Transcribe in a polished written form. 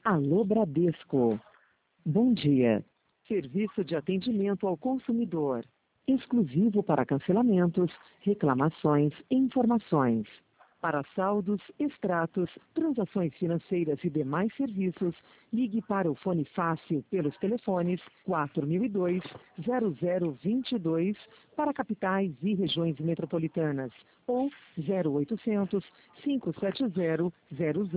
Alô Bradesco. Bom dia. Serviço de atendimento ao consumidor. Exclusivo para cancelamentos, reclamações e informações. Para saldos, extratos, transações financeiras e demais serviços, ligue para o Fone Fácil pelos telefones 4002-0022 para capitais e regiões metropolitanas ou 0800 570 00